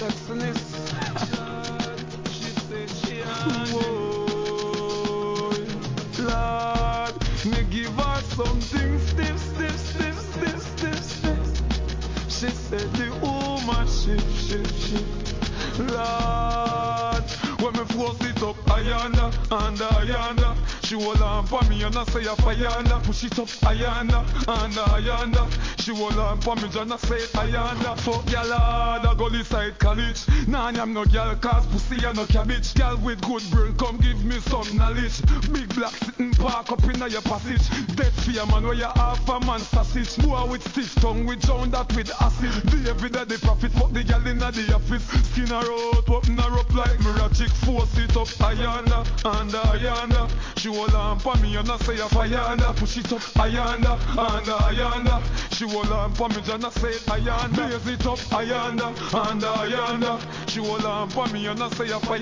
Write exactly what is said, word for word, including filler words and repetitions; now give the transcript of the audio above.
sexiness. She said she had Whoa, Lord, me give her something stiff, stiff, stiff, stiff, stiff, stiff. She said the woman shift, shift, shift. Lord, when me force it up, ayanda, under, ayanda. She hold on for me and I say a fayanda. Push it up, ayanda, under, ayanda. She hold on for me and I say ayanda. Fuck ya lord, I go inside college. Nah, I'm no girl cause pussy and no cabbage. Girl with good brain, come give me some knowledge. Big black sitting park up in your passage. Dead fear man where you half a man sausage. Boy with stiff tongue, we drown that with acid. The every day the profit, fuck the girl in the office. Skin her out, open her up like mirror chick. Force it up, ayanda, under, ayanda. She hold on for me and I say a fayanda. Push it up, ayanda, under, ayanda. She hold on for me and I say ayanda. Raise it up, ayanda, under, ayanda. She hold on for me and I say a fayanda.